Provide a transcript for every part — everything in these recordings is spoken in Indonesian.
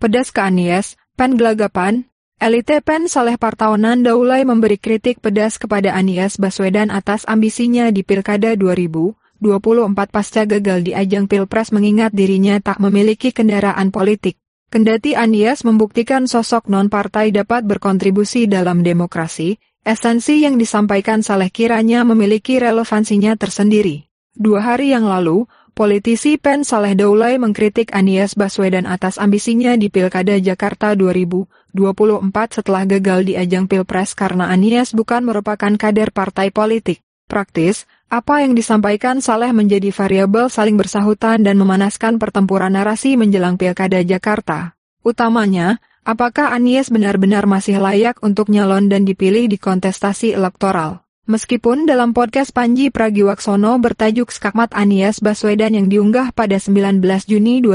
Pedas ke Anies, PEN gelagapan. Elite PEN Saleh Partaunan Daulay memberi kritik pedas kepada Anies Baswedan atas ambisinya di Pilkada 2024 pasca gagal di ajang Pilpres mengingat dirinya tak memiliki kendaraan politik. Kendati Anies membuktikan sosok non-partai dapat berkontribusi dalam demokrasi, esensi yang disampaikan Saleh kiranya memiliki relevansinya tersendiri. 2 hari yang lalu, politisi PEN Saleh Daulay mengkritik Anies Baswedan atas ambisinya di Pilkada Jakarta 2024 setelah gagal di ajang Pilpres karena Anies bukan merupakan kader partai politik. Praktis, apa yang disampaikan Saleh menjadi variabel saling bersahutan dan memanaskan pertempuran narasi menjelang Pilkada Jakarta. Utamanya, apakah Anies benar-benar masih layak untuk nyalon dan dipilih di kontestasi elektoral? Meskipun dalam podcast Panji Pragiwaksono bertajuk Skakmat Anies Baswedan yang diunggah pada 19 Juni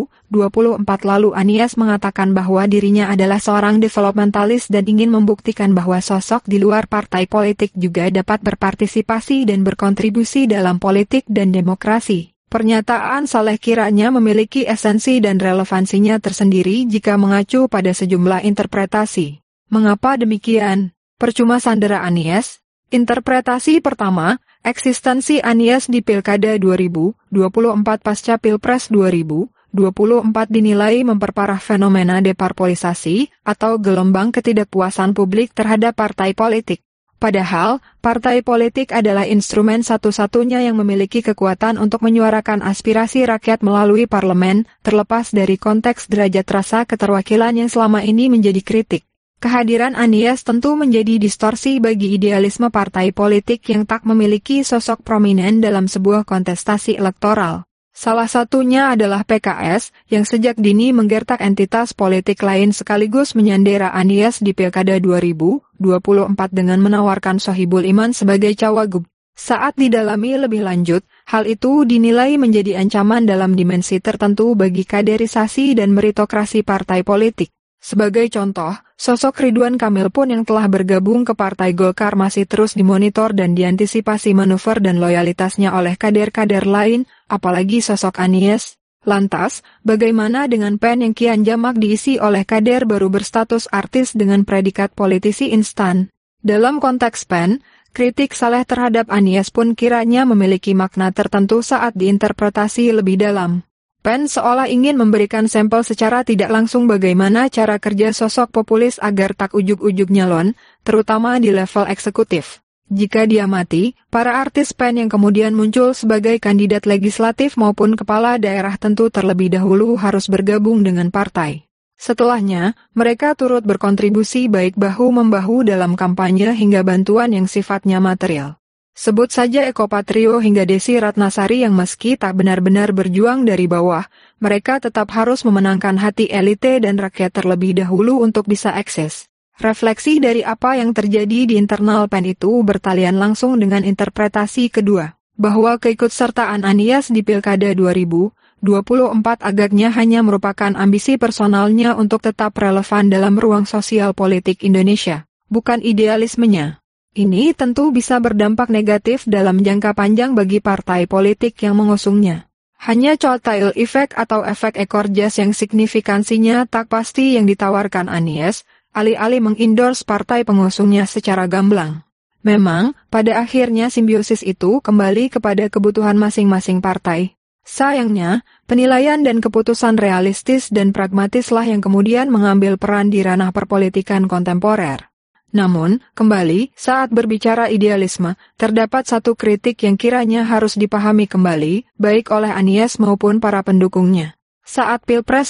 2024 lalu Anies mengatakan bahwa dirinya adalah seorang developmentalis dan ingin membuktikan bahwa sosok di luar partai politik juga dapat berpartisipasi dan berkontribusi dalam politik dan demokrasi. Pernyataan Saleh kiranya memiliki esensi dan relevansinya tersendiri jika mengacu pada sejumlah interpretasi. Mengapa demikian? Percuma sandera Anies? Interpretasi pertama, eksistensi Anies di Pilkada 2024 pasca Pilpres 2024 dinilai memperparah fenomena deparpolisasi atau gelombang ketidakpuasan publik terhadap partai politik. Padahal, partai politik adalah instrumen satu-satunya yang memiliki kekuatan untuk menyuarakan aspirasi rakyat melalui parlemen, terlepas dari konteks derajat rasa keterwakilan yang selama ini menjadi kritik. Kehadiran Anies tentu menjadi distorsi bagi idealisme partai politik yang tak memiliki sosok prominent dalam sebuah kontestasi elektoral. Salah satunya adalah PKS, yang sejak dini menggertak entitas politik lain sekaligus menyandera Anies di Pilkada 2024 dengan menawarkan Sohibul Iman sebagai cawagup. Saat didalami lebih lanjut, hal itu dinilai menjadi ancaman dalam dimensi tertentu bagi kaderisasi dan meritokrasi partai politik. Sebagai contoh, sosok Ridwan Kamil pun yang telah bergabung ke Partai Golkar masih terus dimonitor dan diantisipasi manuver dan loyalitasnya oleh kader-kader lain, apalagi sosok Anies. Lantas, bagaimana dengan PEN yang kian jamak diisi oleh kader baru berstatus artis dengan predikat politisi instan? Dalam konteks PEN, kritik Saleh terhadap Anies pun kiranya memiliki makna tertentu saat diinterpretasi lebih dalam. PEN seolah ingin memberikan sampel secara tidak langsung bagaimana cara kerja sosok populis agar tak ujug-ujug nyalon, terutama di level eksekutif. Jika diamati, para artis PEN yang kemudian muncul sebagai kandidat legislatif maupun kepala daerah tentu terlebih dahulu harus bergabung dengan partai. Setelahnya, mereka turut berkontribusi baik bahu-membahu dalam kampanye hingga bantuan yang sifatnya material. Sebut saja Eko Patrio hingga Desi Ratnasari yang meski tak benar-benar berjuang dari bawah, mereka tetap harus memenangkan hati elite dan rakyat terlebih dahulu untuk bisa eksis. Refleksi dari apa yang terjadi di internal PEN itu bertalian langsung dengan interpretasi kedua, bahwa keikutsertaan Anies di Pilkada 2024 agaknya hanya merupakan ambisi personalnya untuk tetap relevan dalam ruang sosial politik Indonesia, bukan idealismenya. Ini tentu bisa berdampak negatif dalam jangka panjang bagi partai politik yang mengusungnya. Hanya cotail effect atau efek ekor jas yang signifikansinya tak pasti yang ditawarkan Anies, alih-alih mengendorse partai pengusungnya secara gamblang. Memang, pada akhirnya simbiosis itu kembali kepada kebutuhan masing-masing partai. Sayangnya, penilaian dan keputusan realistis dan pragmatislah yang kemudian mengambil peran di ranah perpolitikan kontemporer. Namun, kembali, saat berbicara idealisme, terdapat satu kritik yang kiranya harus dipahami kembali, baik oleh Anies maupun para pendukungnya. Saat Pilpres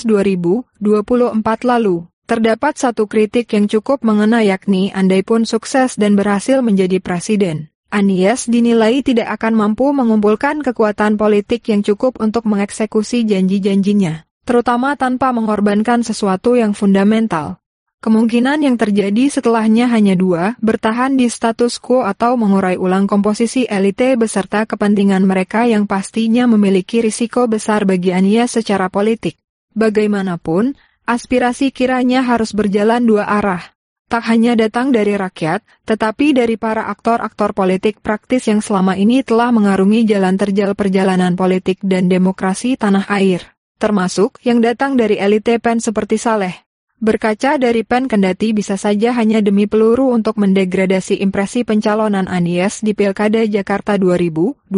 2024 lalu, terdapat satu kritik yang cukup mengena yakni andaipun sukses dan berhasil menjadi presiden, Anies dinilai tidak akan mampu mengumpulkan kekuatan politik yang cukup untuk mengeksekusi janji-janjinya, terutama tanpa mengorbankan sesuatu yang fundamental. Kemungkinan yang terjadi setelahnya hanya dua, bertahan di status quo atau mengurai ulang komposisi elite beserta kepentingan mereka yang pastinya memiliki risiko besar bagi Anies secara politik. Bagaimanapun, aspirasi kiranya harus berjalan dua arah. Tak hanya datang dari rakyat, tetapi dari para aktor-aktor politik praktis yang selama ini telah mengarungi jalan terjal perjalanan politik dan demokrasi tanah air. termasuk yang datang dari elite PEN seperti Saleh. Berkaca dari PEN kendati bisa saja hanya demi peluru untuk mendegradasi impresi pencalonan Anies di Pilkada Jakarta 2024.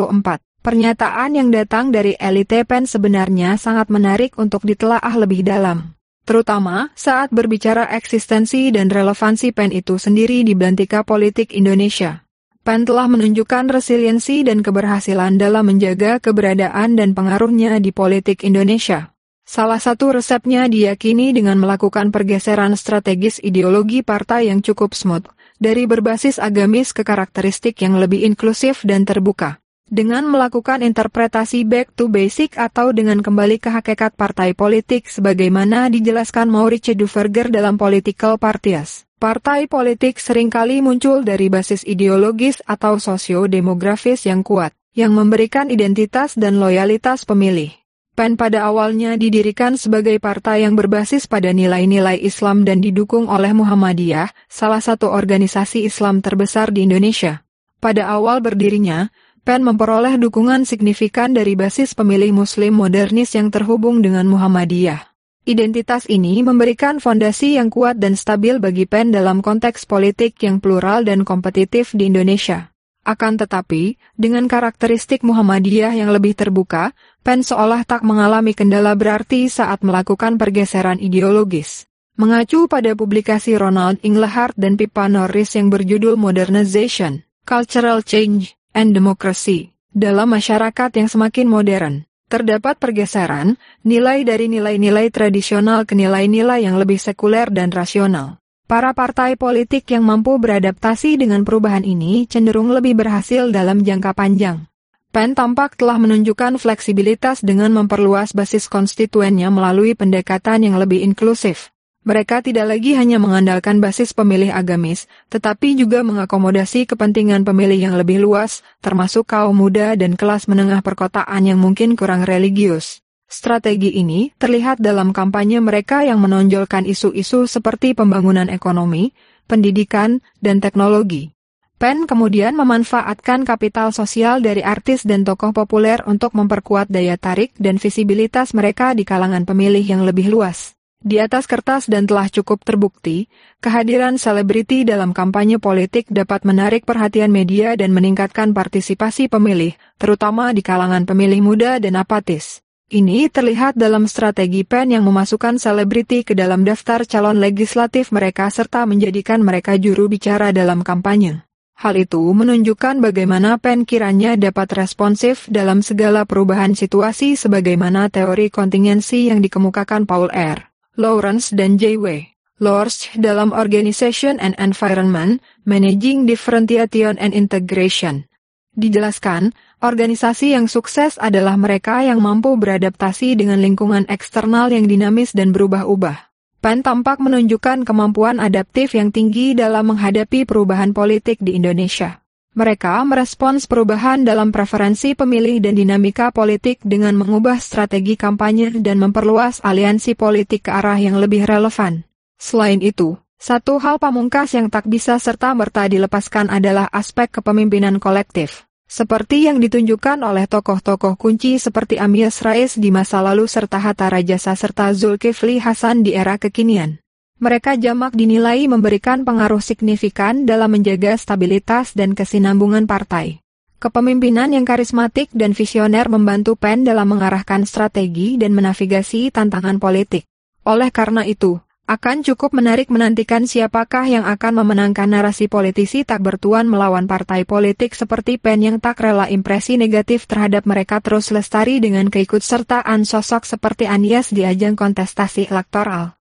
Pernyataan yang datang dari elite PEN sebenarnya sangat menarik untuk ditelaah lebih dalam. Terutama saat berbicara eksistensi dan relevansi PEN itu sendiri di belantika politik Indonesia. PEN telah menunjukkan resiliensi dan keberhasilan dalam menjaga keberadaan dan pengaruhnya di politik Indonesia. Salah satu resepnya diyakini dengan melakukan pergeseran strategis ideologi partai yang cukup smooth, dari berbasis agamis ke karakteristik yang lebih inklusif dan terbuka. Dengan melakukan interpretasi back to basic atau dengan kembali ke hakikat partai politik sebagaimana dijelaskan Maurice Duverger dalam Political Parties. Partai politik seringkali muncul dari basis ideologis atau sosio-demografis yang kuat, yang memberikan identitas dan loyalitas pemilih. PEN pada awalnya didirikan sebagai partai yang berbasis pada nilai-nilai Islam dan didukung oleh Muhammadiyah, salah satu organisasi Islam terbesar di Indonesia. Pada awal berdirinya, PEN memperoleh dukungan signifikan dari basis pemilih Muslim modernis yang terhubung dengan Muhammadiyah. Identitas ini memberikan fondasi yang kuat dan stabil bagi PEN dalam konteks politik yang plural dan kompetitif di Indonesia. Akan tetapi, dengan karakteristik Muhammadiyah yang lebih terbuka, PEN seolah tak mengalami kendala berarti saat melakukan pergeseran ideologis. Mengacu pada publikasi Ronald Inglehart dan Pippa Norris yang berjudul Modernization, Cultural Change, and Democracy, dalam masyarakat yang semakin modern, terdapat pergeseran, nilai dari nilai-nilai tradisional ke nilai-nilai yang lebih sekuler dan rasional. Para partai politik yang mampu beradaptasi dengan perubahan ini cenderung lebih berhasil dalam jangka panjang. PEN tampak telah menunjukkan fleksibilitas dengan memperluas basis konstituennya melalui pendekatan yang lebih inklusif. Mereka tidak lagi hanya mengandalkan basis pemilih agamis, tetapi juga mengakomodasi kepentingan pemilih yang lebih luas, termasuk kaum muda dan kelas menengah perkotaan yang mungkin kurang religius. Strategi ini terlihat dalam kampanye mereka yang menonjolkan isu-isu seperti pembangunan ekonomi, pendidikan, dan teknologi. PEN kemudian memanfaatkan kapital sosial dari artis dan tokoh populer untuk memperkuat daya tarik dan visibilitas mereka di kalangan pemilih yang lebih luas. Di atas kertas dan telah cukup terbukti, kehadiran selebriti dalam kampanye politik dapat menarik perhatian media dan meningkatkan partisipasi pemilih, terutama di kalangan pemilih muda dan apatis. Ini terlihat dalam strategi PEN yang memasukkan selebriti ke dalam daftar calon legislatif mereka serta menjadikan mereka juru bicara dalam kampanye. Hal itu menunjukkan bagaimana PEN kiranya dapat responsif dalam segala perubahan situasi sebagaimana teori kontingensi yang dikemukakan Paul R. Lawrence dan J.W. Lorsch dalam Organization and Environment, Managing Differentiation and Integration. Dijelaskan, organisasi yang sukses adalah mereka yang mampu beradaptasi dengan lingkungan eksternal yang dinamis dan berubah-ubah. PEN tampak menunjukkan kemampuan adaptif yang tinggi dalam menghadapi perubahan politik di Indonesia. Mereka merespons perubahan dalam preferensi pemilih dan dinamika politik dengan mengubah strategi kampanye dan memperluas aliansi politik ke arah yang lebih relevan. Selain itu, satu hal pamungkas yang tak bisa serta-merta dilepaskan adalah aspek kepemimpinan kolektif. Seperti yang ditunjukkan oleh tokoh-tokoh kunci seperti Amias Rais di masa lalu serta Hatta Rajasa serta Zulkifli Hasan di era kekinian. Mereka jamak dinilai memberikan pengaruh signifikan dalam menjaga stabilitas dan kesinambungan partai. Kepemimpinan yang karismatik dan visioner membantu PEN dalam mengarahkan strategi dan menavigasi tantangan politik. Oleh karena itu, akan cukup menarik menantikan siapakah yang akan memenangkan narasi politisi tak bertuan melawan partai politik seperti PEN yang tak rela impresi negatif terhadap mereka terus lestari dengan keikutsertaan sosok seperti Anies di ajang kontestasi elektoral.